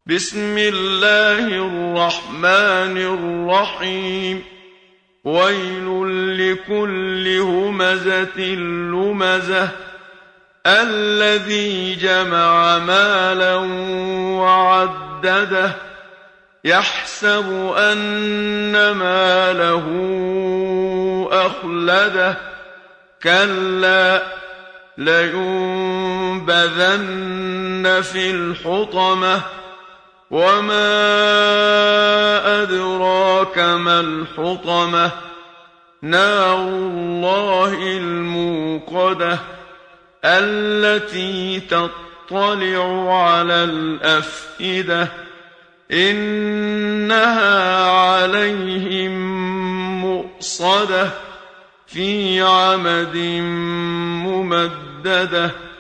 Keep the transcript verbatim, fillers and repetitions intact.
بسم الله الرحمن الرحيم. ويل لكل همزة لمزة الذي جمع مالا وعدده يحسب أن ماله أخلده كلا لينبذن في الحطمة وما أدراك ما الحطمة نار الله الموقدة التي تطلع على الأفئدة إنها عليهم مؤصدة في عمد ممددة.